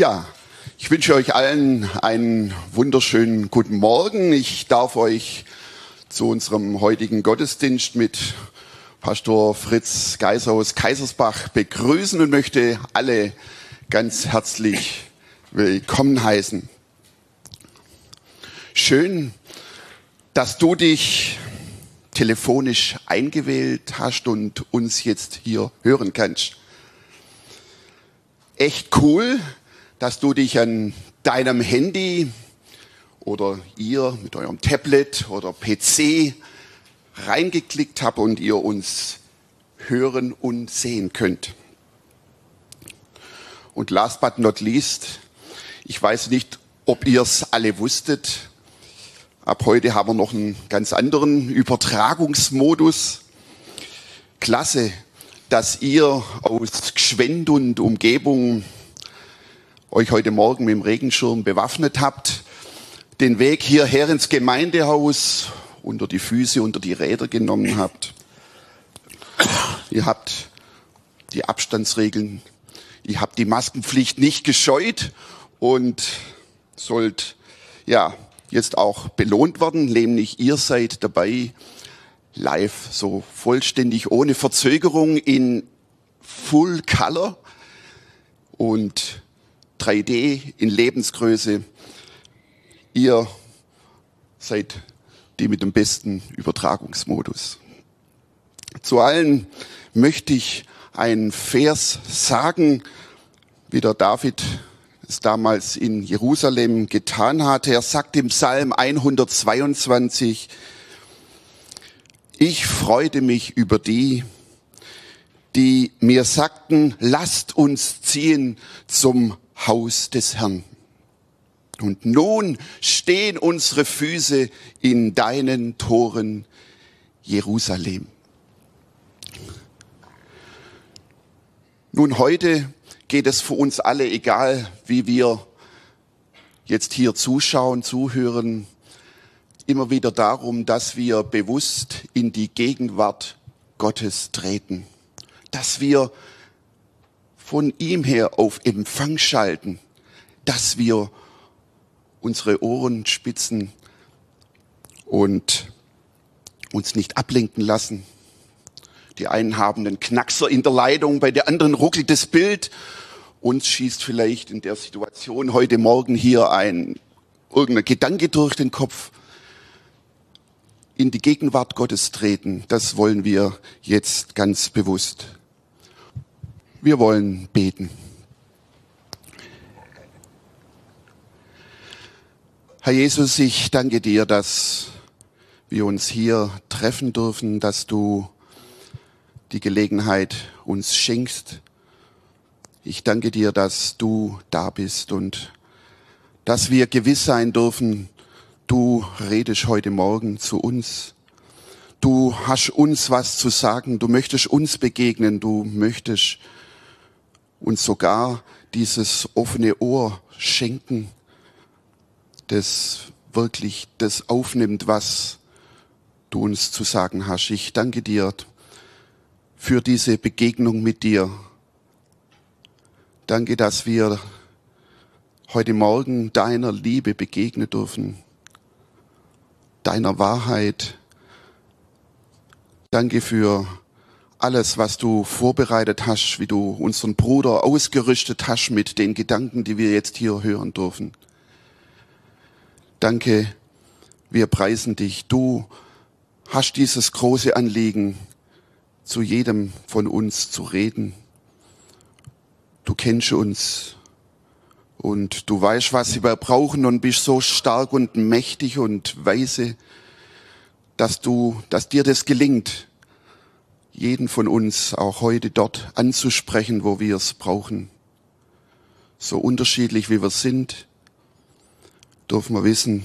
Ja, ich wünsche euch allen einen wunderschönen guten Morgen. Ich darf euch zu unserem heutigen Gottesdienst mit Pastor Fritz Geiser aus Kaisersbach begrüßen und möchte alle ganz herzlich willkommen heißen. Schön, dass du dich telefonisch eingewählt hast und uns jetzt hier hören kannst. Echt cool, dass du dich an deinem Handy oder ihr mit eurem Tablet oder PC reingeklickt habt und ihr uns hören und sehen könnt. Und last but not least, ich weiß nicht, ob ihr es alle wusstet, ab heute haben wir noch einen ganz anderen Übertragungsmodus. Klasse, dass ihr aus Gschwend und Umgebung euch heute Morgen mit dem Regenschirm bewaffnet habt, den Weg hierher ins Gemeindehaus unter die Füße, unter die Räder genommen habt. Ihr habt die Abstandsregeln, ihr habt die Maskenpflicht nicht gescheut und sollt jetzt auch belohnt werden, nämlich ihr seid dabei, live, so vollständig, ohne Verzögerung in Full Color und 3D in Lebensgröße. Ihr seid die mit dem besten Übertragungsmodus. Zu allen möchte ich einen Vers sagen, wie der David es damals in Jerusalem getan hatte. Er sagt im Psalm 122, ich freute mich über die, die mir sagten, lasst uns ziehen zum Haus des Herrn. Und nun stehen unsere Füße in deinen Toren, Jerusalem. Nun, heute geht es für uns alle, egal wie wir jetzt hier zuschauen, zuhören, immer wieder darum, dass wir bewusst in die Gegenwart Gottes treten. Dass wir von ihm her auf Empfang schalten. Dass wir unsere Ohren spitzen und uns nicht ablenken lassen. Die einen haben einen Knackser in der Leitung, bei der anderen ruckelt das Bild. Uns schießt vielleicht in der Situation heute Morgen hier irgendein Gedanke durch den Kopf. In die Gegenwart Gottes treten, das wollen wir jetzt ganz bewusst. Wir wollen beten. Herr Jesus, ich danke dir, dass wir uns hier treffen dürfen, dass du die Gelegenheit uns schenkst. Ich danke dir, dass du da bist und dass wir gewiss sein dürfen, du redest heute Morgen zu uns. Du hast uns was zu sagen. Du möchtest uns begegnen. Du möchtest uns sogar dieses offene Ohr schenken, das wirklich das aufnimmt, was du uns zu sagen hast. Ich danke dir für diese Begegnung mit dir. Danke, dass wir heute Morgen deiner Liebe begegnen dürfen. Deiner Wahrheit. Danke für alles, was du vorbereitet hast, wie du unseren Bruder ausgerüstet hast mit den Gedanken, die wir jetzt hier hören dürfen. Danke, wir preisen dich. Du hast dieses große Anliegen, zu jedem von uns zu reden. Du kennst uns. Und du weißt, was wir brauchen und bist so stark und mächtig und weise, dass dir das gelingt, jeden von uns auch heute dort anzusprechen, wo wir es brauchen. So unterschiedlich wie wir sind, dürfen wir wissen,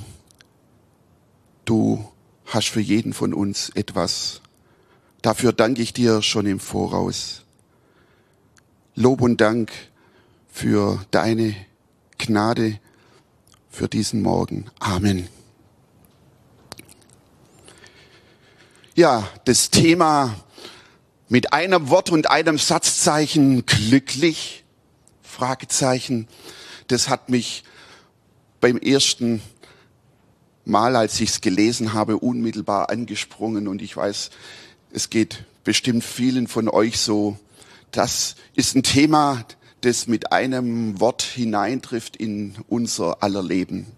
du hast für jeden von uns etwas. Dafür danke ich dir schon im Voraus. Lob und Dank für deine Gnade für diesen Morgen. Amen. Ja, das Thema mit einem Wort und einem Satzzeichen glücklich, Fragezeichen. das hat mich beim ersten Mal, als ich es gelesen habe, unmittelbar angesprungen. Und ich weiß, es geht bestimmt vielen von euch so. Das ist ein Thema, das mit einem Wort hineintrifft in unser aller Leben.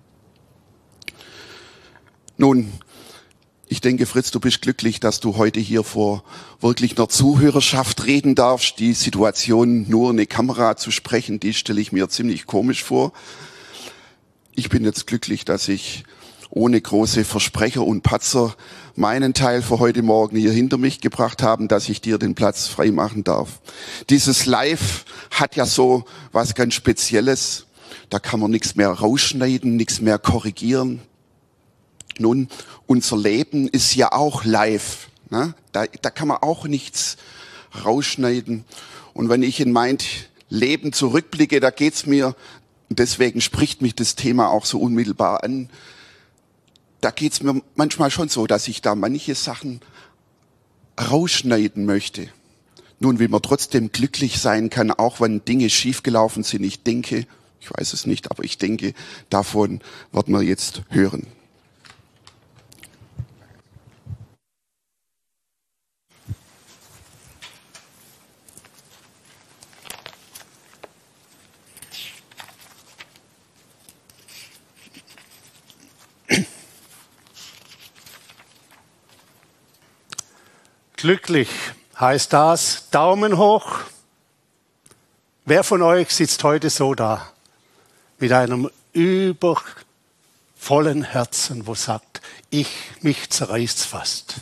Nun, ich denke, Fritz, du bist glücklich, dass du heute hier vor wirklich einer Zuhörerschaft reden darfst. Die Situation, nur eine Kamera zu sprechen, die stelle ich mir ziemlich komisch vor. Ich bin jetzt glücklich, dass ich ohne große Versprecher und Patzer meinen Teil für heute Morgen hier hinter mich gebracht habe, dass ich dir den Platz frei machen darf. Dieses Live hat ja so was ganz Spezielles. Da kann man nichts mehr rausschneiden, nichts mehr korrigieren. Nun, unser Leben ist ja auch live. Ne? Da kann man auch nichts rausschneiden. Und wenn ich in mein Leben zurückblicke, da geht's mir, deswegen spricht mich das Thema auch so unmittelbar an, da geht's mir manchmal schon so, dass ich da manche Sachen rausschneiden möchte. Nun, wie man trotzdem glücklich sein kann, auch wenn Dinge schiefgelaufen sind. Ich denke, ich weiß es nicht, aber ich denke, davon wird man jetzt hören. Glücklich heißt das, Daumen hoch. Wer von euch sitzt heute so da, mit einem übervollen Herzen, wo sagt, mich zerreißt's fast.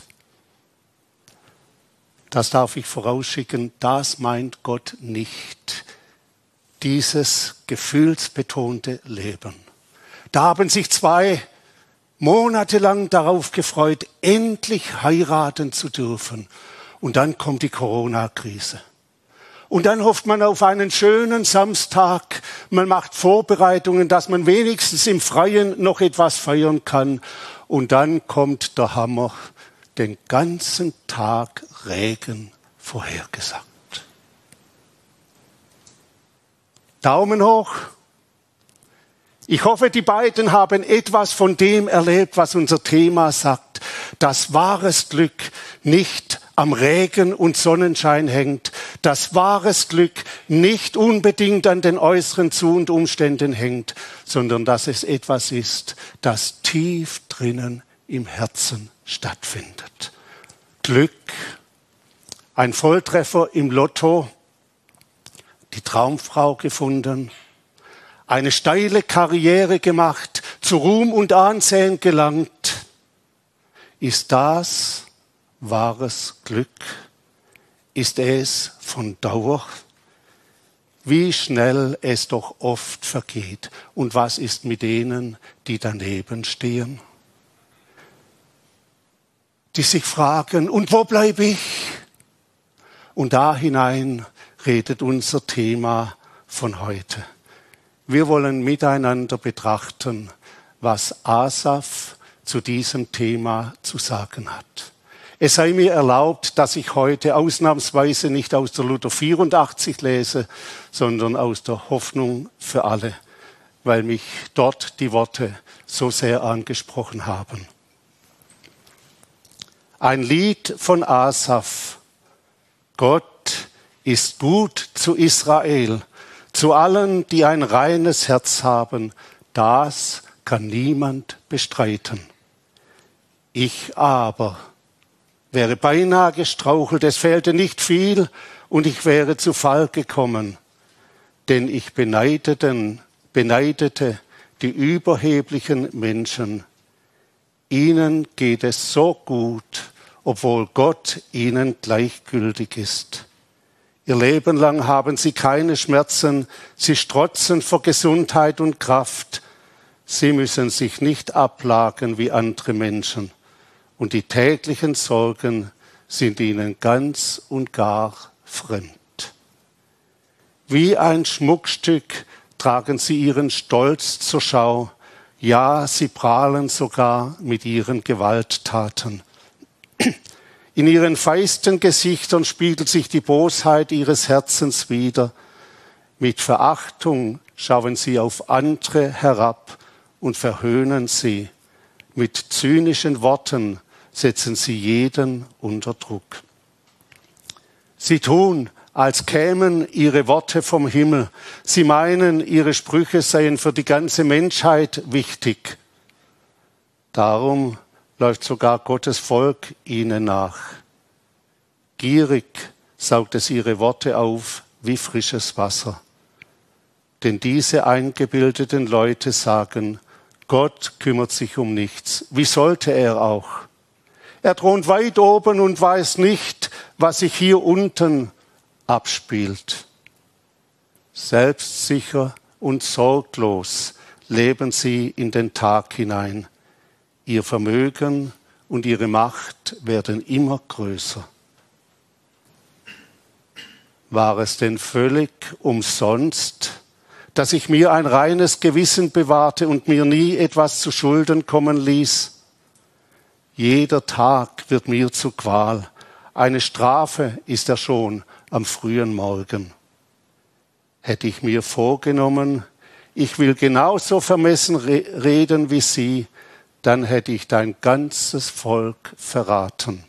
Das darf ich vorausschicken, das meint Gott nicht. Dieses gefühlsbetonte Leben. Da haben sich zwei monatelang darauf gefreut, endlich heiraten zu dürfen. Und dann kommt die Corona-Krise. Und dann hofft man auf einen schönen Samstag. Man macht Vorbereitungen, dass man wenigstens im Freien noch etwas feiern kann. Und dann kommt der Hammer, den ganzen Tag Regen vorhergesagt. Daumen hoch. Ich hoffe, die beiden haben etwas von dem erlebt, was unser Thema sagt, dass wahres Glück nicht am Regen und Sonnenschein hängt, dass wahres Glück nicht unbedingt an den äußeren Zu- und Umständen hängt, sondern dass es etwas ist, das tief drinnen im Herzen stattfindet. Glück, ein Volltreffer im Lotto, die Traumfrau gefunden, eine steile Karriere gemacht, zu Ruhm und Ansehen gelangt. Ist das wahres Glück? Ist es von Dauer? Wie schnell es doch oft vergeht. Und was ist mit denen, die daneben stehen? Die sich fragen, und wo bleibe ich? Und da hinein redet unser Thema von heute. Wir wollen miteinander betrachten, was Asaf zu diesem Thema zu sagen hat. Es sei mir erlaubt, dass ich heute ausnahmsweise nicht aus der Luther 84 lese, sondern aus der Hoffnung für alle, weil mich dort die Worte so sehr angesprochen haben. Ein Lied von Asaf. Gott ist gut zu Israel, zu allen, die ein reines Herz haben. Das kann niemand bestreiten. Ich aber wäre beinahe gestrauchelt, es fehlte nicht viel und ich wäre zu Fall gekommen. Denn ich beneidete die überheblichen Menschen. Ihnen geht es so gut, obwohl Gott ihnen gleichgültig ist. Ihr Leben lang haben sie keine Schmerzen, sie strotzen vor Gesundheit und Kraft. Sie müssen sich nicht ablagen wie andere Menschen. Und die täglichen Sorgen sind ihnen ganz und gar fremd. Wie ein Schmuckstück tragen sie ihren Stolz zur Schau. Ja, sie prahlen sogar mit ihren Gewalttaten. In ihren feisten Gesichtern spiegelt sich die Bosheit ihres Herzens wider. Mit Verachtung schauen sie auf andere herab und verhöhnen sie. Mit zynischen Worten setzen sie jeden unter Druck. Sie tun, als kämen ihre Worte vom Himmel. Sie meinen, ihre Sprüche seien für die ganze Menschheit wichtig. Darum läuft sogar Gottes Volk ihnen nach. Gierig saugt es ihre Worte auf wie frisches Wasser. Denn diese eingebildeten Leute sagen, Gott kümmert sich um nichts. Wie sollte er auch? Er thront weit oben und weiß nicht, was sich hier unten abspielt. Selbstsicher und sorglos leben sie in den Tag hinein. Ihr Vermögen und ihre Macht werden immer größer. War es denn völlig umsonst, dass ich mir ein reines Gewissen bewahrte und mir nie etwas zu Schulden kommen ließ? Jeder Tag wird mir zu Qual. Eine Strafe ist er schon am frühen Morgen. Hätte ich mir vorgenommen, ich will genauso vermessen reden wie sie, dann hätte ich dein ganzes Volk verraten.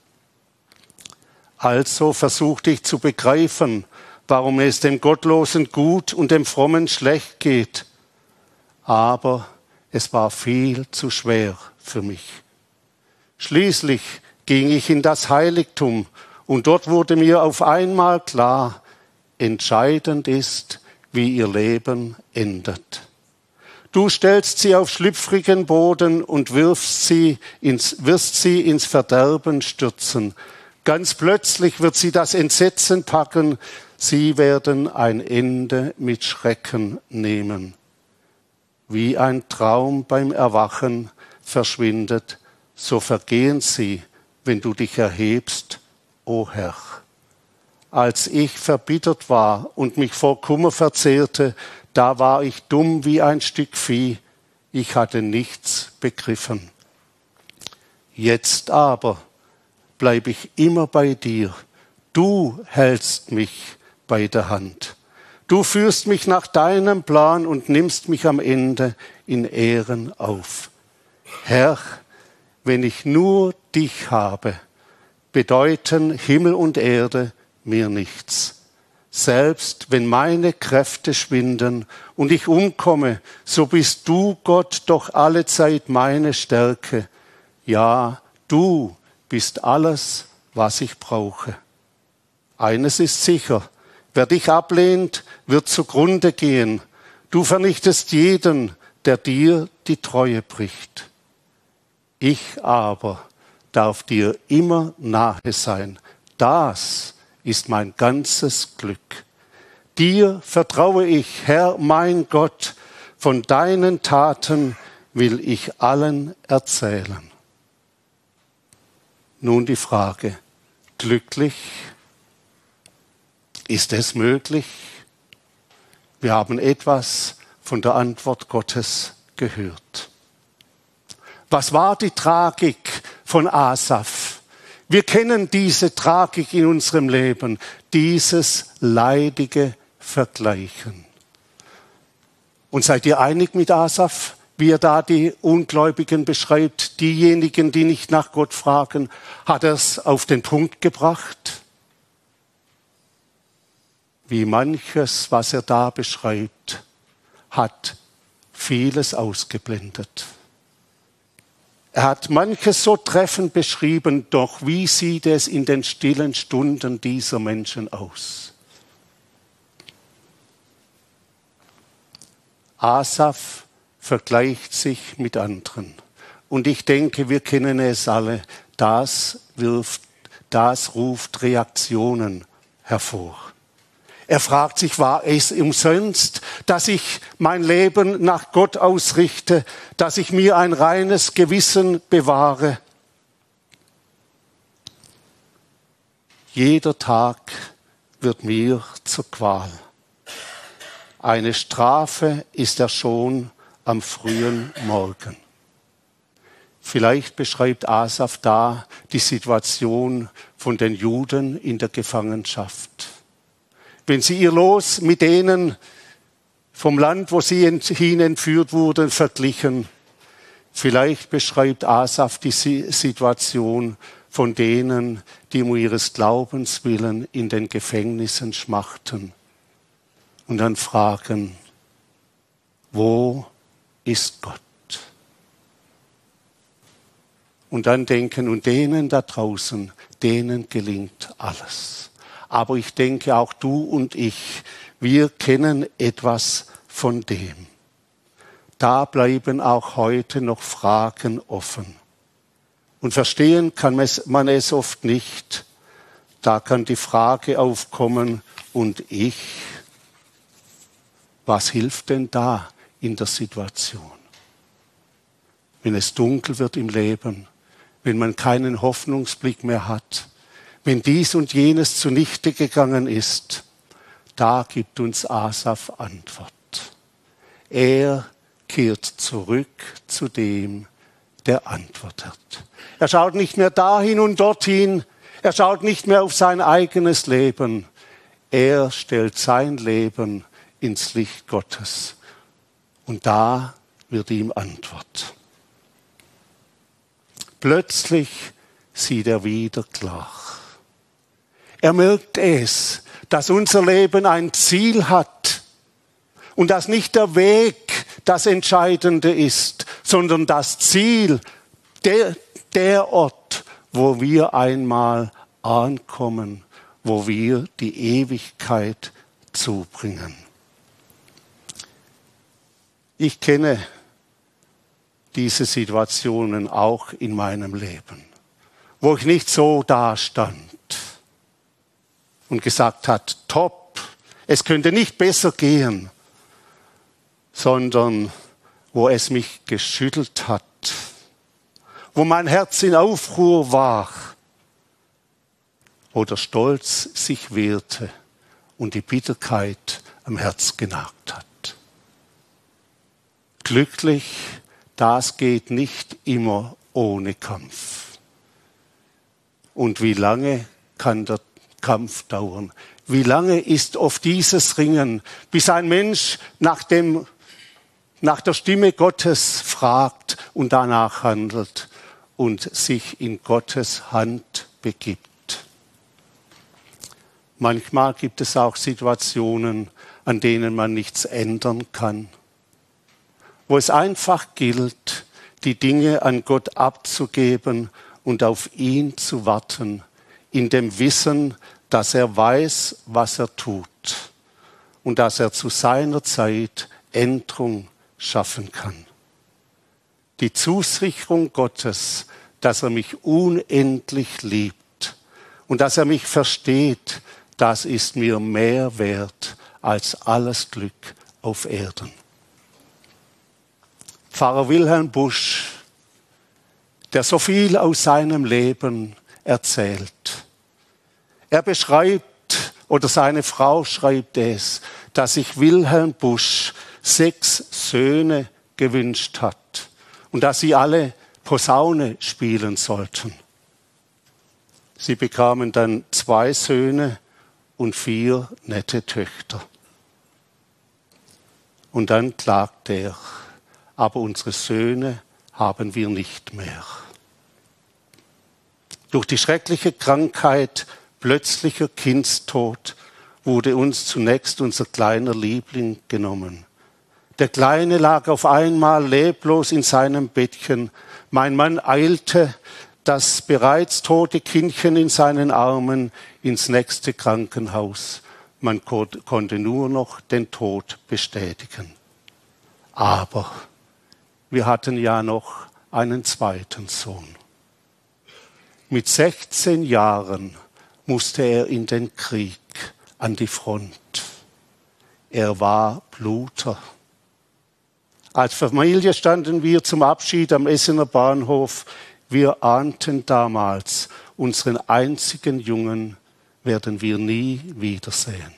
Also versuchte ich zu begreifen, warum es dem Gottlosen gut und dem Frommen schlecht geht. Aber es war viel zu schwer für mich. Schließlich ging ich in das Heiligtum und dort wurde mir auf einmal klar, entscheidend ist, wie ihr Leben endet. Du stellst sie auf schlüpfrigen Boden und wirst sie ins Verderben stürzen. Ganz plötzlich wird sie das Entsetzen packen, sie werden ein Ende mit Schrecken nehmen. Wie ein Traum beim Erwachen verschwindet, so vergehen sie, wenn du dich erhebst, o Herr. Als ich verbittert war und mich vor Kummer verzehrte, da war ich dumm wie ein Stück Vieh, ich hatte nichts begriffen. Jetzt aber bleibe ich immer bei dir, du hältst mich bei der Hand. Du führst mich nach deinem Plan und nimmst mich am Ende in Ehren auf. Herr, wenn ich nur dich habe, bedeuten Himmel und Erde mir nichts. Selbst wenn meine Kräfte schwinden und ich umkomme, so bist du, Gott, doch allezeit meine Stärke. Ja, du bist alles, was ich brauche. Eines ist sicher, wer dich ablehnt, wird zugrunde gehen. Du vernichtest jeden, der dir die Treue bricht. Ich aber darf dir immer nahe sein. Das ist mein ganzes Glück. Dir vertraue ich, Herr mein Gott, von deinen Taten will ich allen erzählen. Nun die Frage, glücklich? Ist es möglich? Wir haben etwas von der Antwort Gottes gehört. Was war die Tragik von Asaf? Wir kennen diese Tragik in unserem Leben, dieses leidige Vergleichen. Und seid ihr einig mit Asaf, wie er da die Ungläubigen beschreibt, diejenigen, die nicht nach Gott fragen? Hat er es auf den Punkt gebracht? Wie manches, was er da beschreibt, hat vieles ausgeblendet. Er hat manches so treffend beschrieben, doch wie sieht es in den stillen Stunden dieser Menschen aus? Asaf vergleicht sich mit anderen. Und ich denke, wir kennen es alle. Das ruft Reaktionen hervor. Er fragt sich, war es umsonst, dass ich mein Leben nach Gott ausrichte, dass ich mir ein reines Gewissen bewahre? Jeder Tag wird mir zur Qual. Eine Strafe ist er schon am frühen Morgen. Vielleicht beschreibt Asaf da die Situation von den Juden in der Gefangenschaft. Wenn sie ihr Los mit denen vom Land, wo sie hin entführt wurden, verglichen. Vielleicht beschreibt Asaf die Situation von denen, die um ihres Glaubens willen in den Gefängnissen schmachten und dann fragen, wo ist Gott? Und dann denken, und denen da draußen, denen gelingt alles. Aber ich denke, auch du und ich, wir kennen etwas von dem. Da bleiben auch heute noch Fragen offen. Und verstehen kann man es oft nicht. Da kann die Frage aufkommen, und ich, was hilft denn da in der Situation? Wenn es dunkel wird im Leben, wenn man keinen Hoffnungsblick mehr hat, wenn dies und jenes zunichte gegangen ist, da gibt uns Asaf Antwort. Er kehrt zurück zu dem, der antwortet. Er schaut nicht mehr dahin und dorthin, er schaut nicht mehr auf sein eigenes Leben. Er stellt sein Leben ins Licht Gottes. Und da wird ihm Antwort. Plötzlich sieht er wieder klar. Er merkt es, dass unser Leben ein Ziel hat und dass nicht der Weg das Entscheidende ist, sondern das Ziel, der Ort, wo wir einmal ankommen, wo wir die Ewigkeit zubringen. Ich kenne diese Situationen auch in meinem Leben, wo ich nicht so dastand und gesagt hat, top, es könnte nicht besser gehen, sondern wo es mich geschüttelt hat, wo mein Herz in Aufruhr war, wo der Stolz sich wehrte und die Bitterkeit am Herz genagt hat. Glücklich, das geht nicht immer ohne Kampf. Und wie lange kann der Kampf dauern? Wie lange ist oft dieses Ringen, bis ein Mensch nach der Stimme Gottes fragt und danach handelt und sich in Gottes Hand begibt? Manchmal gibt es auch Situationen, an denen man nichts ändern kann, wo es einfach gilt, die Dinge an Gott abzugeben und auf ihn zu warten, in dem Wissen, dass er weiß, was er tut und dass er zu seiner Zeit Änderung schaffen kann. Die Zusicherung Gottes, dass er mich unendlich liebt und dass er mich versteht, das ist mir mehr wert als alles Glück auf Erden. Pfarrer Wilhelm Busch, der so viel aus seinem Leben erzählt. Er beschreibt, oder seine Frau schreibt es, dass sich Wilhelm Busch 6 Söhne gewünscht hat und dass sie alle Posaune spielen sollten. Sie bekamen dann 2 Söhne und 4 nette Töchter. Und dann klagte er, aber unsere Söhne haben wir nicht mehr. Durch die schreckliche Krankheit, plötzlicher Kindstod, wurde uns zunächst unser kleiner Liebling genommen. Der Kleine lag auf einmal leblos in seinem Bettchen. Mein Mann eilte, das bereits tote Kindchen in seinen Armen, ins nächste Krankenhaus. Man konnte nur noch den Tod bestätigen. Aber wir hatten ja noch einen zweiten Sohn. Mit 16 Jahren musste er in den Krieg, an die Front. Er war Bluter. Als Familie standen wir zum Abschied am Essener Bahnhof. Wir ahnten damals, unseren einzigen Jungen werden wir nie wiedersehen.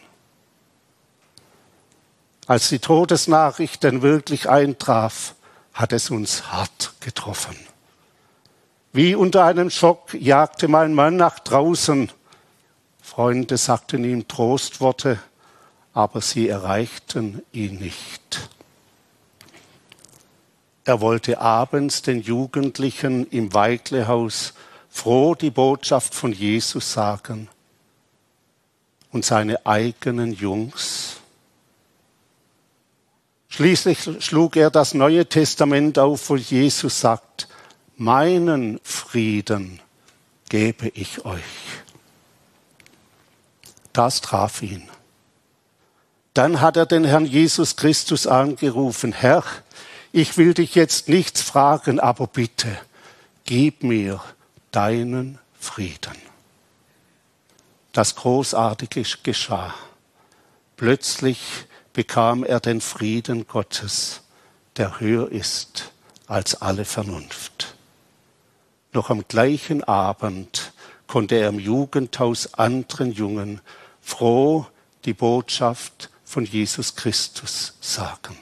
Als die Todesnachricht dann wirklich eintraf, hat es uns hart getroffen. Wie unter einem Schock jagte mein Mann nach draußen. Freunde sagten ihm Trostworte, aber sie erreichten ihn nicht. Er wollte abends den Jugendlichen im Weiglehaus froh die Botschaft von Jesus sagen. Und seine eigenen Jungs. Schließlich schlug er das Neue Testament auf, wo Jesus sagt, meinen Frieden gebe ich euch. Das traf ihn. Dann hat er den Herrn Jesus Christus angerufen, Herr, ich will dich jetzt nichts fragen, aber bitte, gib mir deinen Frieden. Das Großartige geschah. Plötzlich bekam er den Frieden Gottes, der höher ist als alle Vernunft. Noch am gleichen Abend konnte er im Jugendhaus anderen Jungen froh die Botschaft von Jesus Christus sagen.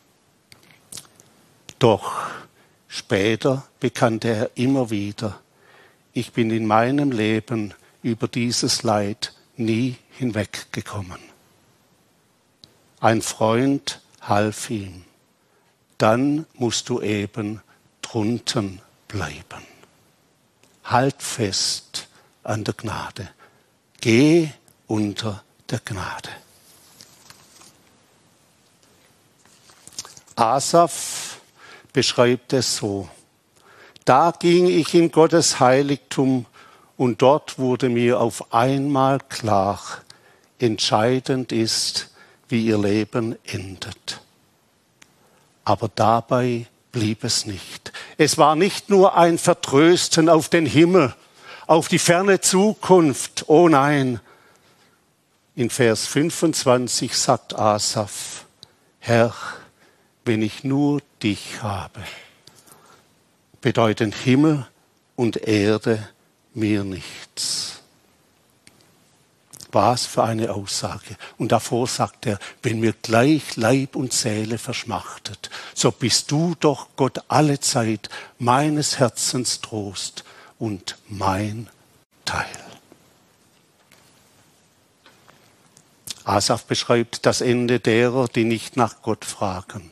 Doch später bekannte er immer wieder, ich bin in meinem Leben über dieses Leid nie hinweggekommen. Ein Freund half ihm. Dann musst du eben drunten bleiben. Halt fest an der Gnade. Geh unter der Gnade. Asaf beschreibt es so. Da ging ich in Gottes Heiligtum und dort wurde mir auf einmal klar, entscheidend ist, wie ihr Leben endet. Aber dabei blieb es nicht. Es war nicht nur ein Vertrösten auf den Himmel, auf die ferne Zukunft. Oh nein. In Vers 25 sagt Asaf, Herr, wenn ich nur dich habe, bedeuten Himmel und Erde mir nichts. Was für eine Aussage. Und davor sagt er, wenn mir gleich Leib und Seele verschmachtet, so bist du doch Gott alle Zeit meines Herzens Trost und mein Teil. Asaf beschreibt das Ende derer, die nicht nach Gott fragen.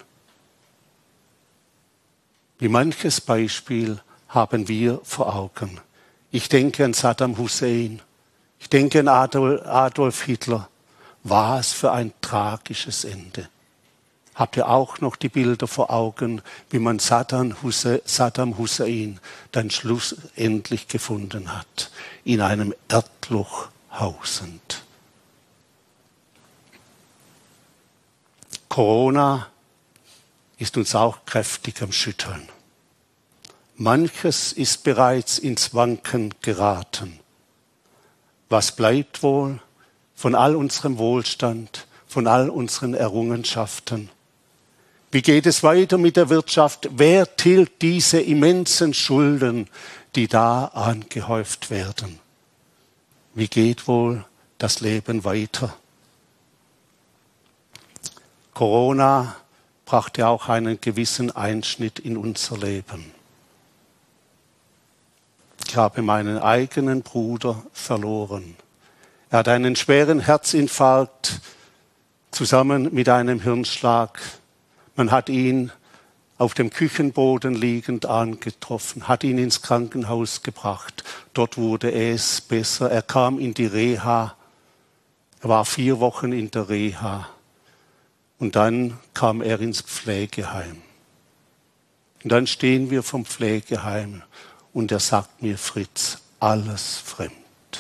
Wie manches Beispiel haben wir vor Augen. Ich denke an Saddam Hussein. Ich denke an Adolf Hitler. Was für ein tragisches Ende. Habt ihr auch noch die Bilder vor Augen, wie man Saddam Hussein dann schlussendlich gefunden hat, in einem Erdloch hausend. Corona ist uns auch kräftig am Schütteln. Manches ist bereits ins Wanken geraten. Was bleibt wohl von all unserem Wohlstand, von all unseren Errungenschaften? Wie geht es weiter mit der Wirtschaft? Wer tilgt diese immensen Schulden, die da angehäuft werden? Wie geht wohl das Leben weiter? Corona brachte auch einen gewissen Einschnitt in unser Leben. Ich habe meinen eigenen Bruder verloren. Er hat einen schweren Herzinfarkt zusammen mit einem Hirnschlag. Man hat ihn auf dem Küchenboden liegend angetroffen, hat ihn ins Krankenhaus gebracht. Dort wurde es besser. Er kam in die Reha. Er war 4 Wochen in der Reha. Und dann kam er ins Pflegeheim. Und dann stehen wir vom Pflegeheim und er sagt mir, Fritz, alles fremd.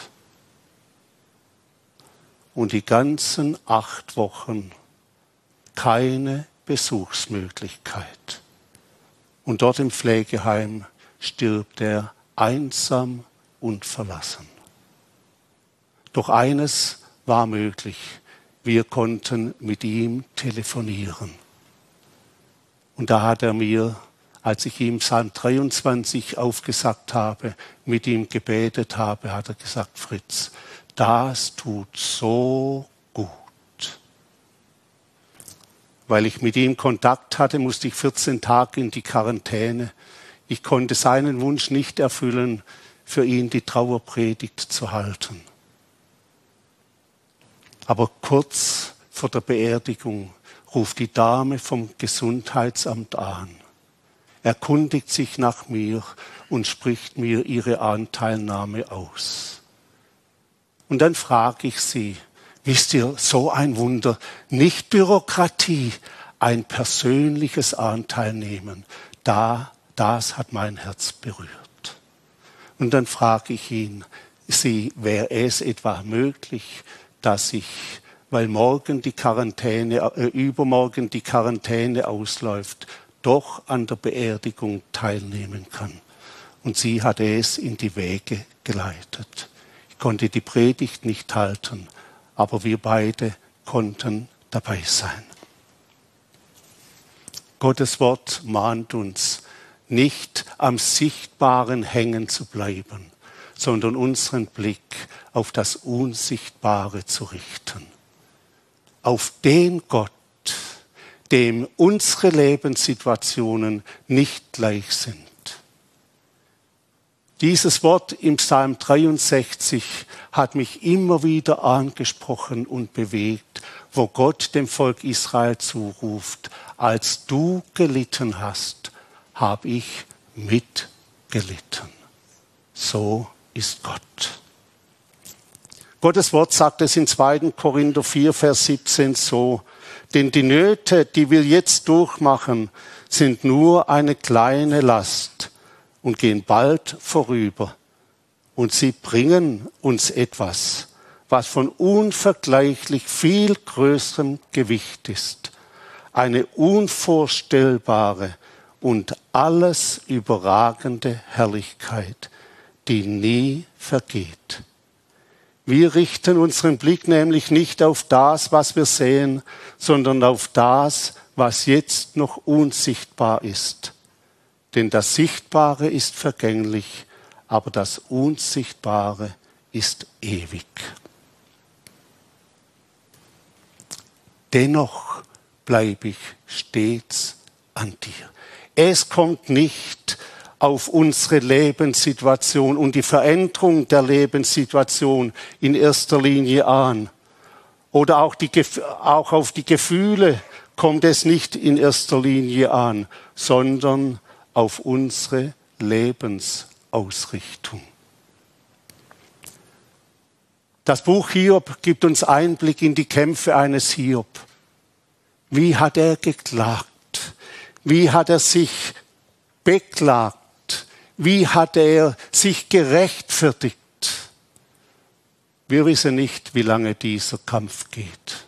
Und die ganzen 8 Wochen keine Besuchsmöglichkeit. Und dort im Pflegeheim stirbt er einsam und verlassen. Doch eines war möglich. Wir konnten mit ihm telefonieren. Und da hat er mir, als ich ihm Psalm 23 aufgesagt habe, mit ihm gebetet habe, hat er gesagt, Fritz, das tut so gut. Weil ich mit ihm Kontakt hatte, musste ich 14 Tage in die Quarantäne. Ich konnte seinen Wunsch nicht erfüllen, für ihn die Trauerpredigt zu halten. Aber kurz vor der Beerdigung ruft die Dame vom Gesundheitsamt an, erkundigt sich nach mir und spricht mir ihre Anteilnahme aus. Und dann frage ich sie, wisst ihr, so ein Wunder, nicht Bürokratie, ein persönliches Anteilnehmen, das hat mein Herz berührt. Und dann frage ich sie, wäre es etwa möglich, dass ich, weil übermorgen die Quarantäne ausläuft, doch an der Beerdigung teilnehmen kann. Und sie hat es in die Wege geleitet. Ich konnte die Predigt nicht halten, aber wir beide konnten dabei sein. Gottes Wort mahnt uns, nicht am Sichtbaren hängen zu bleiben, sondern unseren Blick auf das Unsichtbare zu richten. Auf den Gott, dem unsere Lebenssituationen nicht gleich sind. Dieses Wort im Psalm 63 hat mich immer wieder angesprochen und bewegt, wo Gott dem Volk Israel zuruft, als du gelitten hast, habe ich mitgelitten. So ist Gott. Gottes Wort sagt es in 2. Korinther 4, Vers 17 so, denn die Nöte, die wir jetzt durchmachen, sind nur eine kleine Last und gehen bald vorüber. Und sie bringen uns etwas, was von unvergleichlich viel größerem Gewicht ist. Eine unvorstellbare und alles überragende Herrlichkeit, die nie vergeht. Wir richten unseren Blick nämlich nicht auf das, was wir sehen, sondern auf das, was jetzt noch unsichtbar ist. Denn das Sichtbare ist vergänglich, aber das Unsichtbare ist ewig. Dennoch bleibe ich stets an dir. Es kommt nicht auf unsere Lebenssituation und die Veränderung der Lebenssituation in erster Linie an. Oder auch auf die Gefühle kommt es nicht in erster Linie an, sondern auf unsere Lebensausrichtung. Das Buch Hiob gibt uns Einblick in die Kämpfe eines Hiob. Wie hat er geklagt? Wie hat er sich beklagt? Wie hat er sich gerechtfertigt? Wir wissen nicht, wie lange dieser Kampf geht.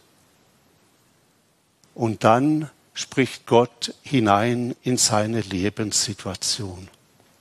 Und dann spricht Gott hinein in seine Lebenssituation.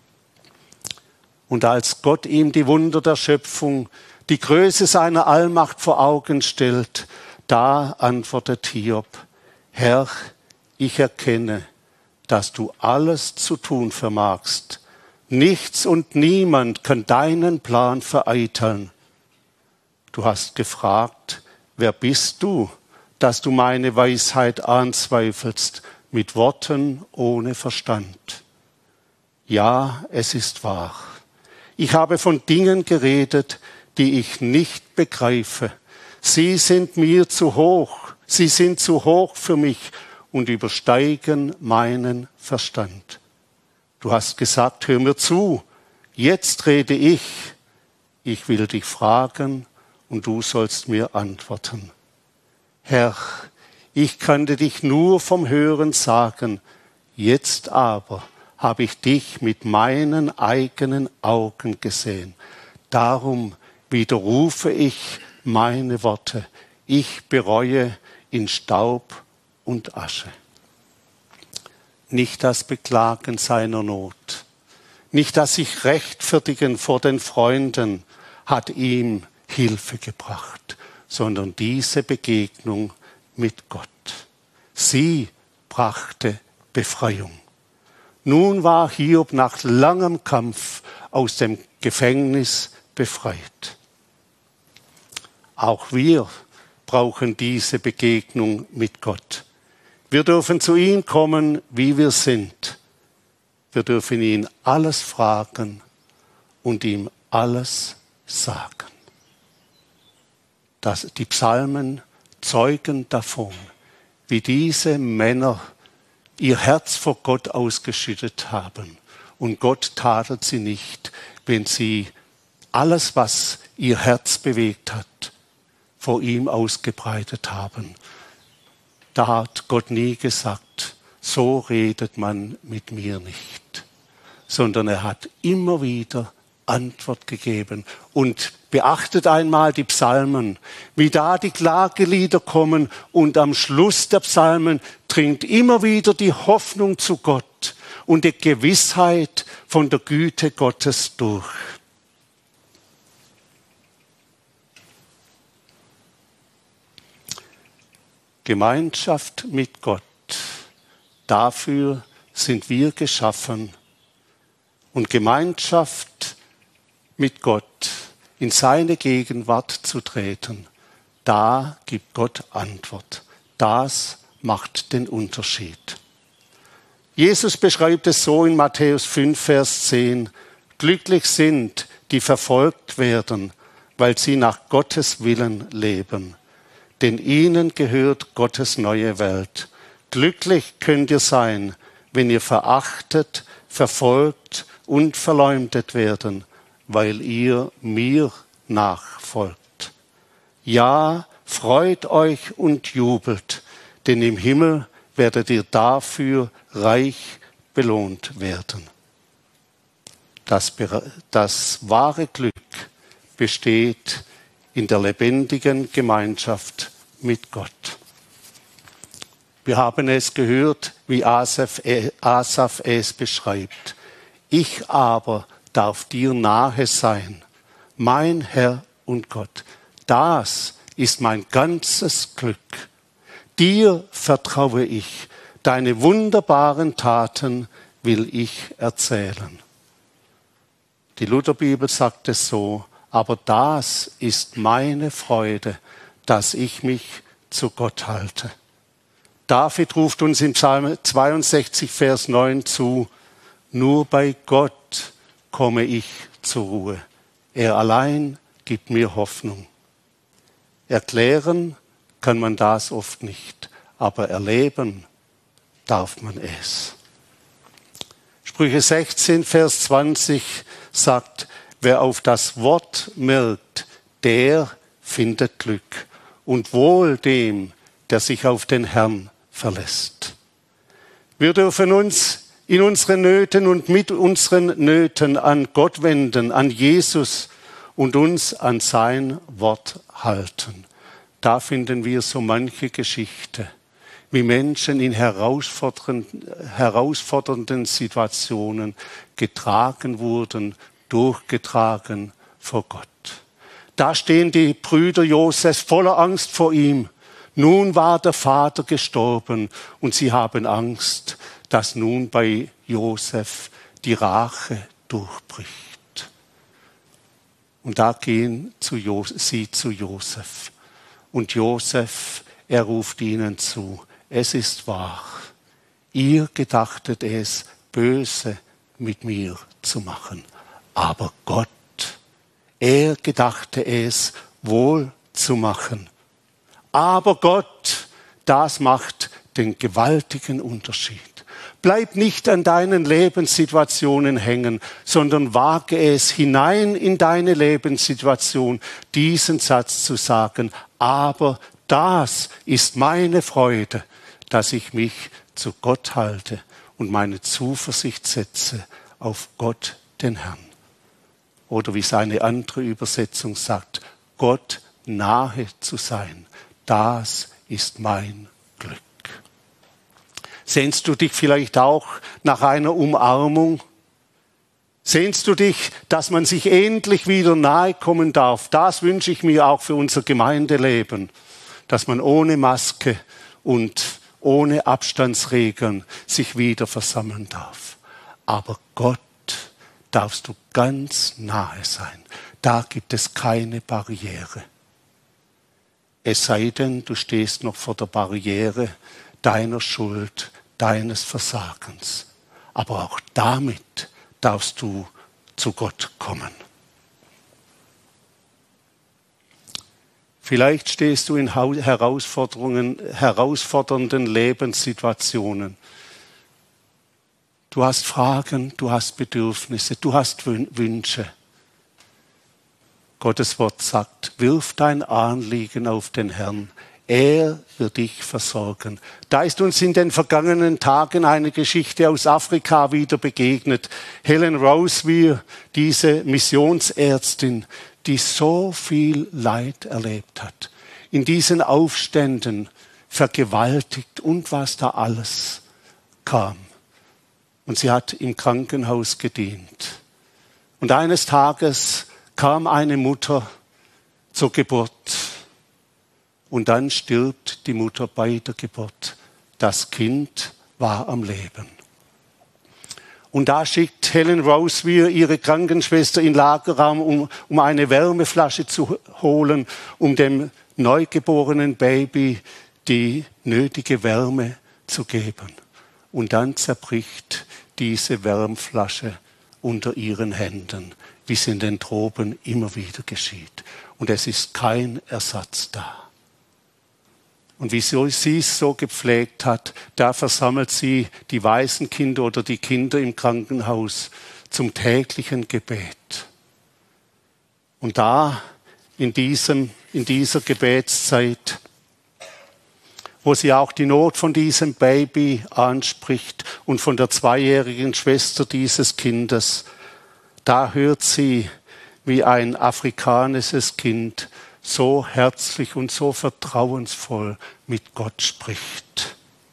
Und als Gott ihm die Wunder der Schöpfung, die Größe seiner Allmacht vor Augen stellt, da antwortet Hiob, Herr, ich erkenne, dass du alles zu tun vermagst. Nichts und niemand kann deinen Plan vereiteln. Du hast gefragt, wer bist du, dass du meine Weisheit anzweifelst mit Worten ohne Verstand? Ja, es ist wahr. Ich habe von Dingen geredet, die ich nicht begreife. Sie sind mir zu hoch. Sie sind zu hoch für mich und übersteigen meinen Verstand. Du hast gesagt, hör mir zu, jetzt rede ich. Ich will dich fragen und du sollst mir antworten. Herr, ich kannte dich nur vom Hören sagen, jetzt aber habe ich dich mit meinen eigenen Augen gesehen. Darum widerrufe ich meine Worte. Ich bereue in Staub und Asche. Nicht das Beklagen seiner Not, nicht das sich rechtfertigen vor den Freunden hat ihm Hilfe gebracht, sondern diese Begegnung mit Gott. Sie brachte Befreiung. Nun war Hiob nach langem Kampf aus dem Gefängnis befreit. Auch wir brauchen diese Begegnung mit Gott. Wir dürfen zu ihm kommen, wie wir sind. Wir dürfen ihn alles fragen und ihm alles sagen. Die Psalmen zeugen davon, wie diese Männer ihr Herz vor Gott ausgeschüttet haben. Und Gott tadelt sie nicht, wenn sie alles, was ihr Herz bewegt hat, vor ihm ausgebreitet haben. Da hat Gott nie gesagt, so redet man mit mir nicht, sondern er hat immer wieder Antwort gegeben. Und beachtet einmal die Psalmen, wie da die Klagelieder kommen und am Schluss der Psalmen dringt immer wieder die Hoffnung zu Gott und die Gewissheit von der Güte Gottes durch. Gemeinschaft mit Gott, dafür sind wir geschaffen. Und Gemeinschaft mit Gott, in seine Gegenwart zu treten, da gibt Gott Antwort. Das macht den Unterschied. Jesus beschreibt es so in Matthäus 5, Vers 10. Glücklich sind, die verfolgt werden, weil sie nach Gottes Willen leben. Denn ihnen gehört Gottes neue Welt. Glücklich könnt ihr sein, wenn ihr verachtet, verfolgt und verleumdet werden, weil ihr mir nachfolgt. Ja, freut euch und jubelt, denn im Himmel werdet ihr dafür reich belohnt werden. Das wahre Glück besteht in der lebendigen Gemeinschaft mit Gott. Wir haben es gehört, wie Asaf es beschreibt. Ich aber darf dir nahe sein, mein Herr und Gott. Das ist mein ganzes Glück. Dir vertraue ich, deine wunderbaren Taten will ich erzählen. Die Lutherbibel sagt es so, aber das ist meine Freude, dass ich mich zu Gott halte. David ruft uns im Psalm 62, Vers 9 zu, nur bei Gott komme ich zur Ruhe. Er allein gibt mir Hoffnung. Erklären kann man das oft nicht, aber erleben darf man es. Sprüche 16, Vers 20 sagt, wer auf das Wort merkt, der findet Glück und wohl dem, der sich auf den Herrn verlässt. Wir dürfen uns in unseren Nöten und mit unseren Nöten an Gott wenden, an Jesus und uns an sein Wort halten. Da finden wir so manche Geschichte, wie Menschen in herausfordernden Situationen getragen wurden, durchgetragen vor Gott. Da stehen die Brüder Josefs voller Angst vor ihm. Nun war der Vater gestorben und sie haben Angst, dass nun bei Josef die Rache durchbricht. Und da gehen sie zu Josef. Und Josef, er ruft ihnen zu, es ist wahr, ihr gedachtet es, böse mit mir zu machen. Aber Gott, er gedachte es, wohl zu machen. Aber Gott, das macht den gewaltigen Unterschied. Bleib nicht an deinen Lebenssituationen hängen, sondern wage es hinein in deine Lebenssituation, diesen Satz zu sagen, aber das ist meine Freude, dass ich mich zu Gott halte und meine Zuversicht setze auf Gott, den Herrn. Oder wie seine andere Übersetzung sagt, Gott nahe zu sein, das ist mein Glück. Sehnst du dich vielleicht auch nach einer Umarmung? Sehnst du dich, dass man sich endlich wieder nahe kommen darf? Das wünsche ich mir auch für unser Gemeindeleben, dass man ohne Maske und ohne Abstandsregeln sich wieder versammeln darf. Aber Gott darfst du ganz nahe sein. Da gibt es keine Barriere. Es sei denn, du stehst noch vor der Barriere deiner Schuld, deines Versagens. Aber auch damit darfst du zu Gott kommen. Vielleicht stehst du in herausfordernden Lebenssituationen. Du hast Fragen, du hast Bedürfnisse, du hast Wünsche. Gottes Wort sagt, wirf dein Anliegen auf den Herrn. Er wird dich versorgen. Da ist uns in den vergangenen Tagen eine Geschichte aus Afrika wieder begegnet. Helen Roseveare, diese Missionsärztin, die so viel Leid erlebt hat. In diesen Aufständen vergewaltigt und was da alles kam. Und sie hat im Krankenhaus gedient. Und eines Tages kam eine Mutter zur Geburt. Und dann stirbt die Mutter bei der Geburt. Das Kind war am Leben. Und da schickt Helen Roseveare ihre Krankenschwester in den Lagerraum, um eine Wärmeflasche zu holen, um dem neugeborenen Baby die nötige Wärme zu geben. Und dann zerbricht diese Wärmflasche unter ihren Händen, wie es in den Tropen immer wieder geschieht. Und es ist kein Ersatz da. Und wie sie es so gepflegt hat, da versammelt sie die Waisenkinder oder die Kinder im Krankenhaus zum täglichen Gebet. Und da, in dieser Gebetszeit, wo sie auch die Not von diesem Baby anspricht und von der 2-jährigen Schwester dieses Kindes, da hört sie, wie ein afrikanisches Kind so herzlich und so vertrauensvoll mit Gott spricht.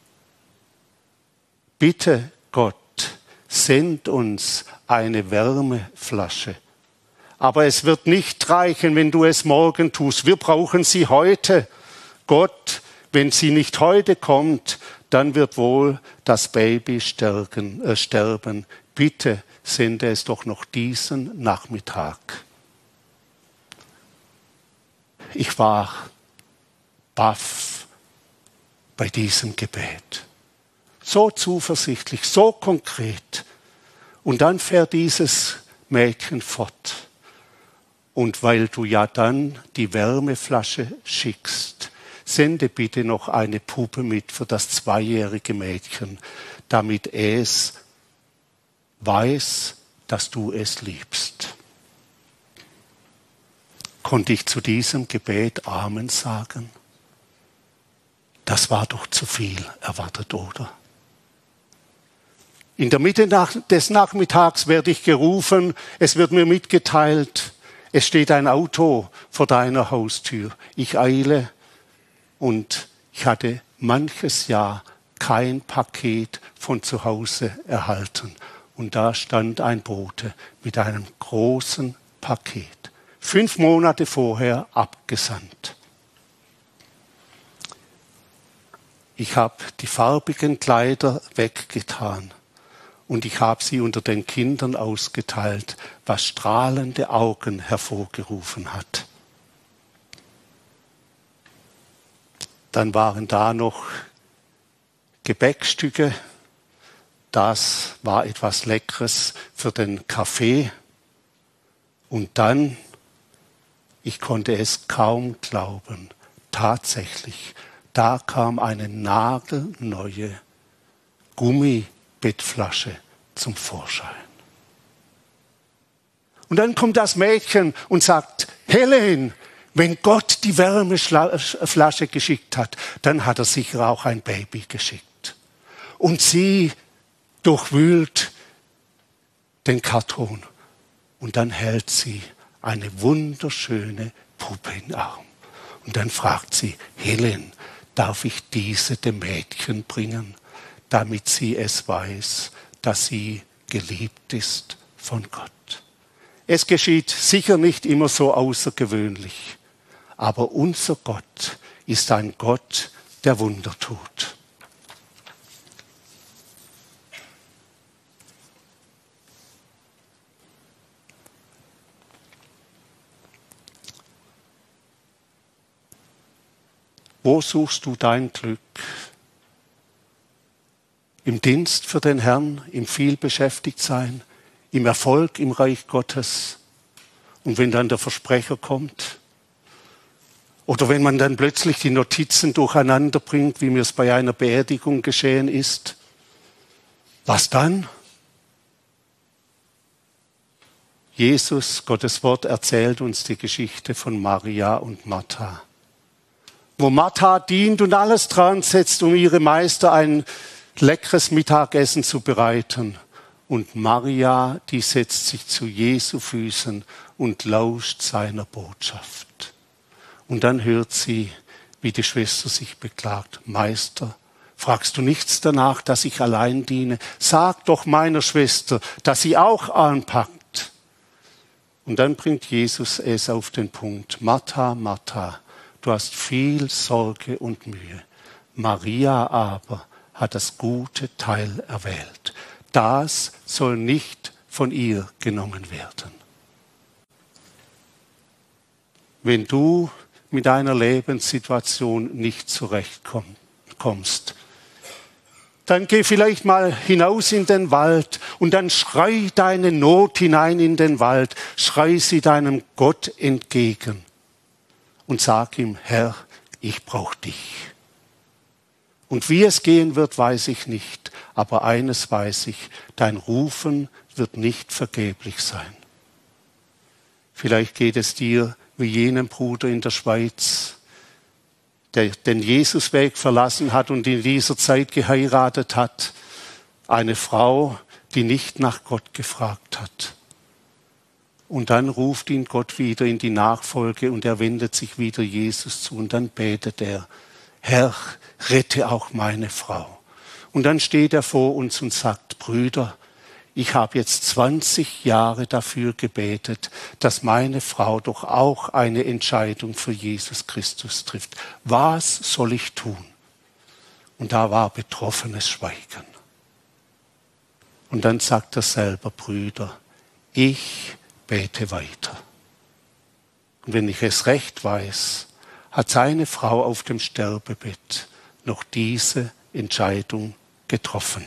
Bitte Gott, send uns eine Wärmeflasche. Aber es wird nicht reichen, wenn du es morgen tust. Wir brauchen sie heute. Gott, wenn sie nicht heute kommt, dann wird wohl das Baby sterben. Bitte sende es doch noch diesen Nachmittag. Ich war baff bei diesem Gebet. So zuversichtlich, so konkret. Und dann fährt dieses Mädchen fort. Und weil du ja dann die Wärmeflasche schickst, sende bitte noch eine Puppe mit für das 2-jährige Mädchen, damit es weiß, dass du es liebst. Konnte ich zu diesem Gebet Amen sagen? Das war doch zu viel erwartet, oder? In der Mitte des Nachmittags werde ich gerufen, es wird mir mitgeteilt, es steht ein Auto vor deiner Haustür. Ich eile und ich hatte manches Jahr kein Paket von zu Hause erhalten. Und da stand ein Bote mit einem großen Paket. 5 Monate vorher abgesandt. Ich habe die farbigen Kleider weggetan und ich habe sie unter den Kindern ausgeteilt, was strahlende Augen hervorgerufen hat. Dann waren da noch Gebäckstücke. Das war etwas Leckeres für den Kaffee. Und dann, ich konnte es kaum glauben, tatsächlich, da kam eine nagelneue Gummibettflasche zum Vorschein. Und dann kommt das Mädchen und sagt, Helen, wenn Gott die Wärmeflasche geschickt hat, dann hat er sicher auch ein Baby geschickt. Und sie durchwühlt den Karton und dann hält sie eine wunderschöne Puppe in den Arm. Und dann fragt sie, Helen, darf ich diese dem Mädchen bringen, damit sie es weiß, dass sie geliebt ist von Gott. Es geschieht sicher nicht immer so außergewöhnlich, aber unser Gott ist ein Gott, der Wunder tut. Wo suchst du dein Glück? Im Dienst für den Herrn, im Vielbeschäftigtsein, im Erfolg im Reich Gottes? Und wenn dann der Versprecher kommt? Oder wenn man dann plötzlich die Notizen durcheinander bringt, wie mir es bei einer Beerdigung geschehen ist. Was dann? Jesus, Gottes Wort, erzählt uns die Geschichte von Maria und Martha. Wo Martha dient und alles dran setzt, um ihre Meister ein leckeres Mittagessen zu bereiten. Und Maria, die setzt sich zu Jesu Füßen und lauscht seiner Botschaft. Und dann hört sie, wie die Schwester sich beklagt. Meister, fragst du nichts danach, dass ich allein diene? Sag doch meiner Schwester, dass sie auch anpackt. Und dann bringt Jesus es auf den Punkt. Martha, Martha, du hast viel Sorge und Mühe. Maria aber hat das gute Teil erwählt. Das soll nicht von ihr genommen werden. Wenn du mit deiner Lebenssituation nicht zurechtkommst, dann geh vielleicht mal hinaus in den Wald und dann schrei deine Not hinein in den Wald, schrei sie deinem Gott entgegen und sag ihm, Herr, ich brauche dich. Und wie es gehen wird, weiß ich nicht, aber eines weiß ich, dein Rufen wird nicht vergeblich sein. Vielleicht geht es dir wie jenem Bruder in der Schweiz, der den Jesusweg verlassen hat und in dieser Zeit geheiratet hat. Eine Frau, die nicht nach Gott gefragt hat. Und dann ruft ihn Gott wieder in die Nachfolge und er wendet sich wieder Jesus zu und dann betet er, Herr, rette auch meine Frau. Und dann steht er vor uns und sagt, Brüder, ich habe jetzt 20 Jahre dafür gebetet, dass meine Frau doch auch eine Entscheidung für Jesus Christus trifft. Was soll ich tun? Und da war betroffenes Schweigen. Und dann sagt er selber, Brüder, ich bete weiter. Und wenn ich es recht weiß, hat seine Frau auf dem Sterbebett noch diese Entscheidung getroffen.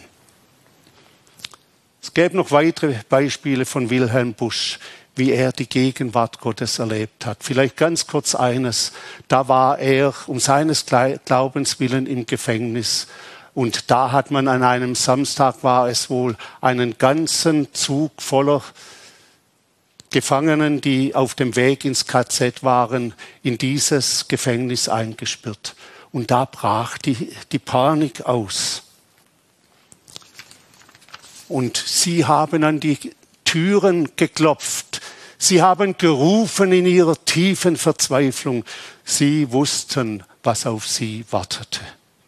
Es gäbe noch weitere Beispiele von Wilhelm Busch, wie er die Gegenwart Gottes erlebt hat. Vielleicht ganz kurz eines. Da war er um seines Glaubens willen im Gefängnis. Und da hat man an einem Samstag, war es wohl, einen ganzen Zug voller Gefangenen, die auf dem Weg ins KZ waren, in dieses Gefängnis eingesperrt. Und da brach die Panik aus. Und sie haben an die Türen geklopft. Sie haben gerufen in ihrer tiefen Verzweiflung. Sie wussten, was auf sie wartete.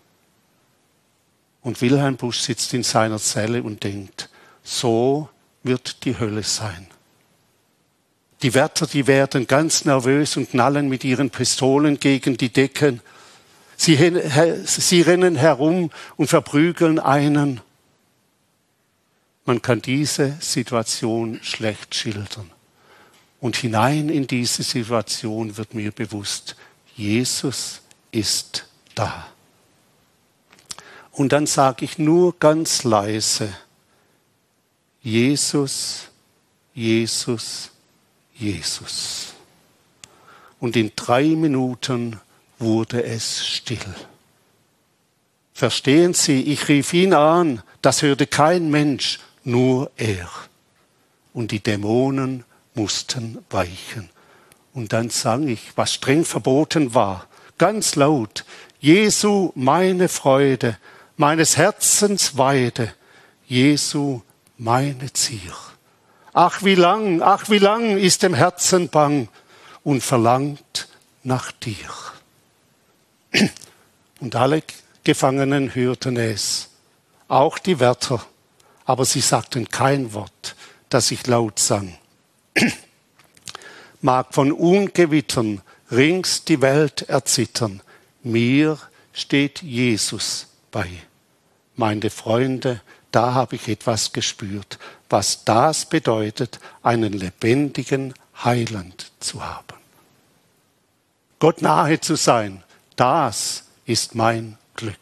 Und Wilhelm Busch sitzt in seiner Zelle und denkt, so wird die Hölle sein. Die Wärter, die werden ganz nervös und knallen mit ihren Pistolen gegen die Decken. Sie rennen herum und verprügeln einen. Man kann diese Situation schlecht schildern. Und hinein in diese Situation wird mir bewusst, Jesus ist da. Und dann sage ich nur ganz leise, Jesus, Jesus, Jesus. Und in 3 Minuten wurde es still. Verstehen Sie, ich rief ihn an, das hörte kein Mensch, nur er. Und die Dämonen mussten weichen. Und dann sang ich, was streng verboten war, ganz laut, Jesu, meine Freude, meines Herzens Weide, Jesu, meine Zier. Ach wie lang ist dem Herzen bang und verlangt nach dir. Und alle Gefangenen hörten es, auch die Wärter, aber sie sagten kein Wort, das ich laut sang. Mag von Ungewittern rings die Welt erzittern, mir steht Jesus bei. Meine Freunde, da habe ich etwas gespürt, was das bedeutet, einen lebendigen Heiland zu haben. Gott nahe zu sein, das ist mein Glück.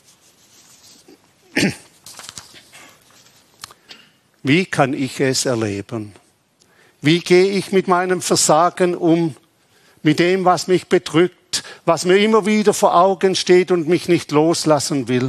Wie kann ich es erleben? Wie gehe ich mit meinem Versagen um? Mit dem, was mich bedrückt, was mir immer wieder vor Augen steht und mich nicht loslassen will.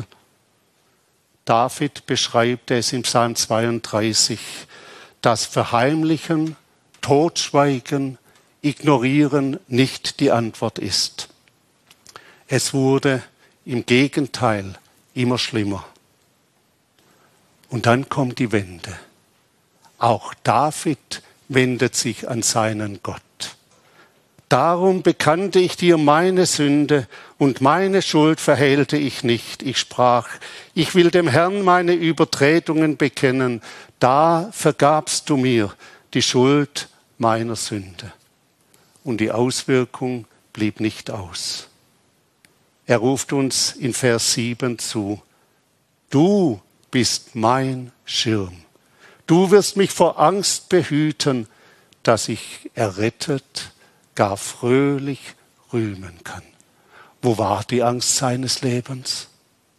David beschreibt es im Psalm 32, das Verheimlichen, Totschweigen, Ignorieren nicht die Antwort ist. Es wurde im Gegenteil immer schlimmer. Und dann kommt die Wende. Auch David wendet sich an seinen Gott. Darum bekannte ich dir meine Sünde und meine Schuld verhehlte ich nicht. Ich sprach, ich will dem Herrn meine Übertretungen bekennen. Da vergabst du mir die Schuld meiner Sünde. Und die Auswirkung blieb nicht aus. Er ruft uns in Vers 7 zu, du bist mein Schirm. Du wirst mich vor Angst behüten, dass ich errettet, gar fröhlich rühmen kann. Wo war die Angst seines Lebens?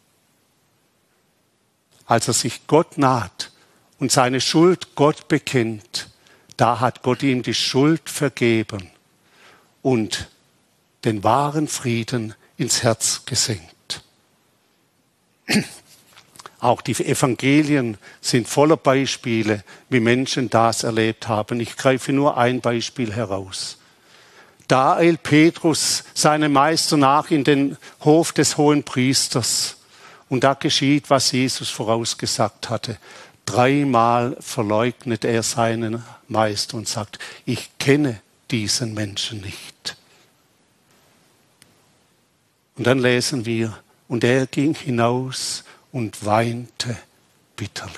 Als er sich Gott naht und seine Schuld Gott bekennt, da hat Gott ihm die Schuld vergeben und den wahren Frieden ins Herz gesenkt. Auch die Evangelien sind voller Beispiele, wie Menschen das erlebt haben. Ich greife nur ein Beispiel heraus. Da eilt Petrus seinem Meister nach in den Hof des Hohenpriesters. Und da geschieht, was Jesus vorausgesagt hatte. 3-mal verleugnet er seinen Meister und sagt, ich kenne diesen Menschen nicht. Und dann lesen wir, und er ging hinaus und weinte bitterlich.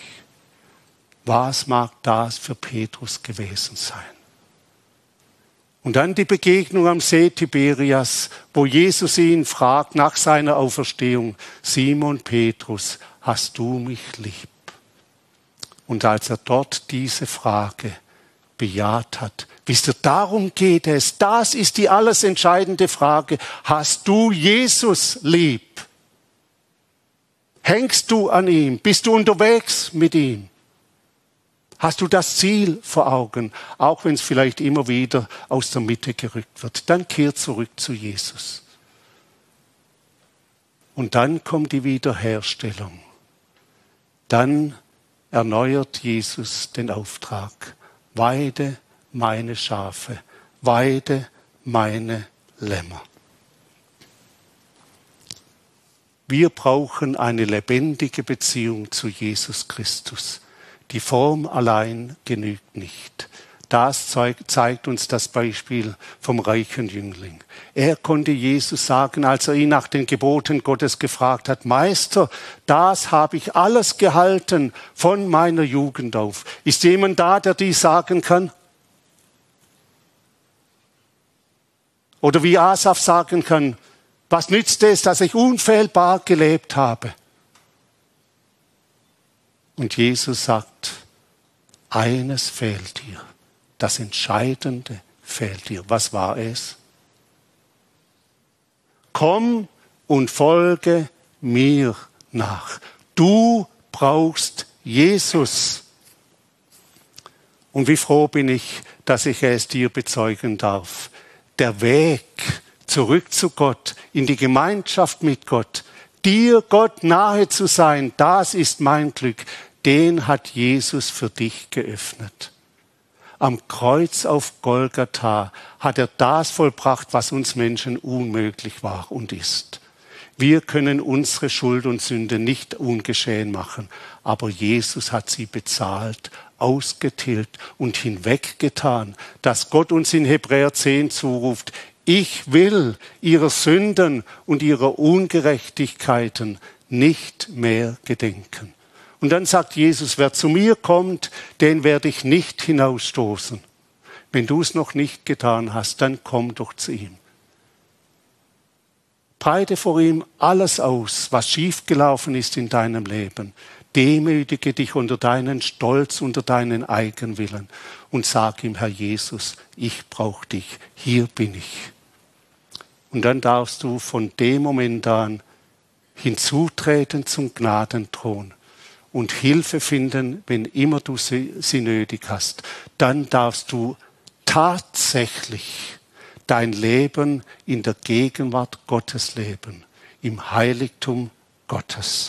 Was mag das für Petrus gewesen sein? Und dann die Begegnung am See Tiberias, wo Jesus ihn fragt nach seiner Auferstehung, Simon Petrus, hast du mich lieb? Und als er dort diese Frage bejaht hat, wisst ihr, darum geht es, das ist die alles entscheidende Frage, hast du Jesus lieb? Hängst du an ihm? Bist du unterwegs mit ihm? Hast du das Ziel vor Augen, auch wenn es vielleicht immer wieder aus der Mitte gerückt wird? Dann kehr zurück zu Jesus. Und dann kommt die Wiederherstellung. Dann erneuert Jesus den Auftrag. Weide meine Schafe, weide meine Lämmer. Wir brauchen eine lebendige Beziehung zu Jesus Christus. Die Form allein genügt nicht. Das zeigt uns das Beispiel vom reichen Jüngling. Er konnte Jesus sagen, als er ihn nach den Geboten Gottes gefragt hat, Meister, das habe ich alles gehalten von meiner Jugend auf. Ist jemand da, der dies sagen kann? Oder wie Asaf sagen kann, was nützt es, dass ich unfehlbar gelebt habe? Und Jesus sagt, eines fehlt dir, das Entscheidende fehlt dir. Was war es? Komm und folge mir nach. Du brauchst Jesus. Und wie froh bin ich, dass ich es dir bezeugen darf. Der Weg zurück zu Gott, in die Gemeinschaft mit Gott, dir Gott nahe zu sein, das ist mein Glück. Den hat Jesus für dich geöffnet. Am Kreuz auf Golgatha hat er das vollbracht, was uns Menschen unmöglich war und ist. Wir können unsere Schuld und Sünde nicht ungeschehen machen, aber Jesus hat sie bezahlt, ausgetilgt und hinweggetan, dass Gott uns in Hebräer 10 zuruft, ich will ihrer Sünden und ihrer Ungerechtigkeiten nicht mehr gedenken. Und dann sagt Jesus, wer zu mir kommt, den werde ich nicht hinausstoßen. Wenn du es noch nicht getan hast, dann komm doch zu ihm. Breite vor ihm alles aus, was schiefgelaufen ist in deinem Leben. Demütige dich unter deinen Stolz, unter deinen Eigenwillen und sag ihm, Herr Jesus, ich brauche dich, hier bin ich. Und dann darfst du von dem Moment an hinzutreten zum Gnadenthron und Hilfe finden, wenn immer du sie nötig hast. Dann darfst du tatsächlich dein Leben in der Gegenwart Gottes leben, im Heiligtum Gottes.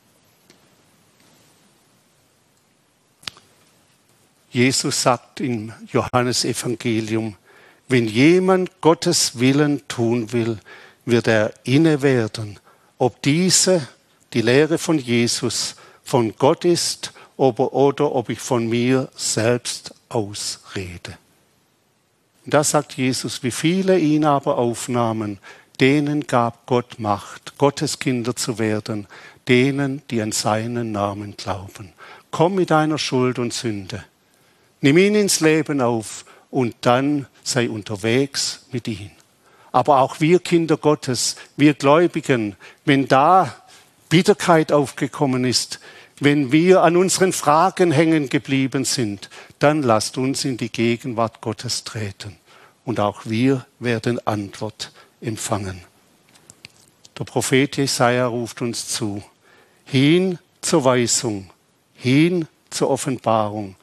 Jesus sagt im Johannesevangelium, wenn jemand Gottes Willen tun will, wird er inne werden, ob diese, die Lehre von Jesus, von Gott ist oder ob ich von mir selbst ausrede. Da sagt Jesus, wie viele ihn aber aufnahmen, denen gab Gott Macht, Gottes Kinder zu werden, denen, die an seinen Namen glauben. Komm mit deiner Schuld und Sünde. Nimm ihn ins Leben auf und dann sei unterwegs mit ihm. Aber auch wir Kinder Gottes, wir Gläubigen, wenn da Bitterkeit aufgekommen ist, wenn wir an unseren Fragen hängen geblieben sind, dann lasst uns in die Gegenwart Gottes treten. Und auch wir werden Antwort empfangen. Der Prophet Jesaja ruft uns zu, hin zur Weisung, hin zur Offenbarung.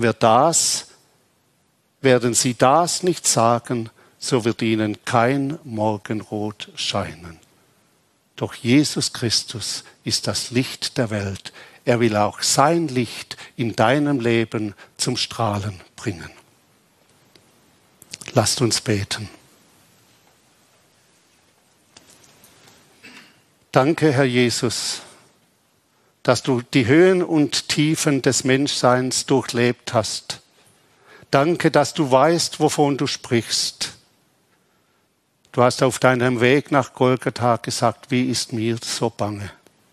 Werden sie das nicht sagen, so wird ihnen kein Morgenrot scheinen. Doch Jesus Christus ist das Licht der Welt. Er will auch sein Licht in deinem Leben zum Strahlen bringen. Lasst uns beten. Danke, Herr Jesus, dass du die Höhen und Tiefen des Menschseins durchlebt hast. Danke, dass du weißt, wovon du sprichst. Du hast auf deinem Weg nach Golgatha gesagt, wie ist mir so bange.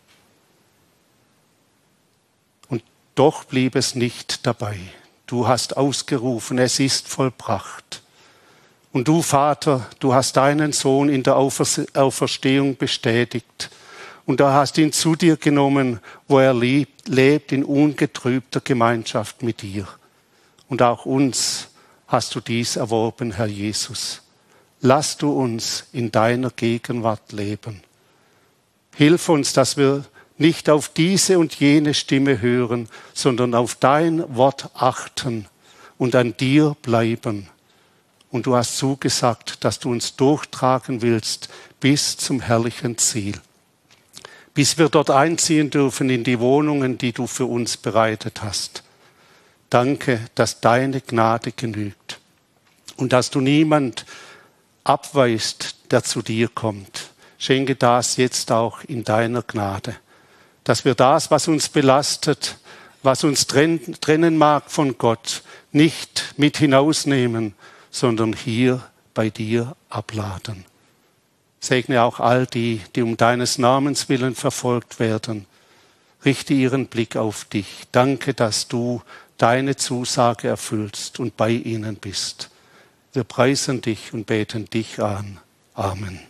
Und doch blieb es nicht dabei. Du hast ausgerufen, es ist vollbracht. Und du, Vater, du hast deinen Sohn in der Auferstehung bestätigt. Und du hast ihn zu dir genommen, wo er lebt in ungetrübter Gemeinschaft mit dir. Und auch uns hast du dies erworben, Herr Jesus. Lass du uns in deiner Gegenwart leben. Hilf uns, dass wir nicht auf diese und jene Stimme hören, sondern auf dein Wort achten und an dir bleiben. Und du hast zugesagt, dass du uns durchtragen willst bis zum herrlichen Ziel. Bis wir dort einziehen dürfen in die Wohnungen, die du für uns bereitet hast. Danke, dass deine Gnade genügt und dass du niemand abweist, der zu dir kommt. Schenke das jetzt auch in deiner Gnade, dass wir das, was uns belastet, was uns trennen mag von Gott, nicht mit hinausnehmen, sondern hier bei dir abladen. Segne auch all die, die um deines Namens willen verfolgt werden. Richte ihren Blick auf dich. Danke, dass du deine Zusage erfüllst und bei ihnen bist. Wir preisen dich und beten dich an. Amen.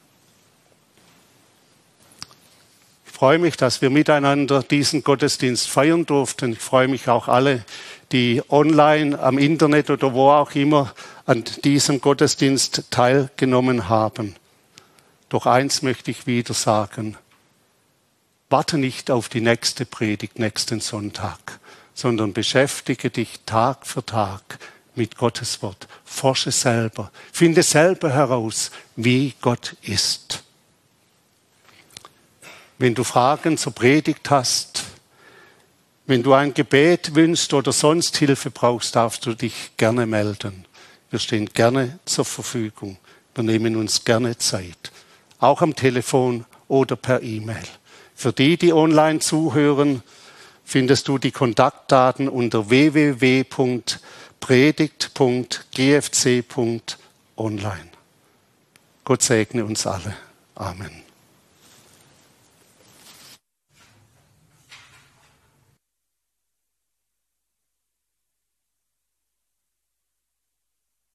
Ich freue mich, dass wir miteinander diesen Gottesdienst feiern durften. Ich freue mich auch alle, die online, am Internet oder wo auch immer an diesem Gottesdienst teilgenommen haben. Doch eins möchte ich wieder sagen. Warte nicht auf die nächste Predigt nächsten Sonntag, sondern beschäftige dich Tag für Tag mit Gottes Wort. Forsche selber, finde selber heraus, wie Gott ist. Wenn du Fragen zur Predigt hast, wenn du ein Gebet wünschst oder sonst Hilfe brauchst, darfst du dich gerne melden. Wir stehen gerne zur Verfügung. Wir nehmen uns gerne Zeit. Auch am Telefon oder per E-Mail. Für die, die online zuhören, findest du die Kontaktdaten unter www.predigt.gfc.online. Gott segne uns alle. Amen.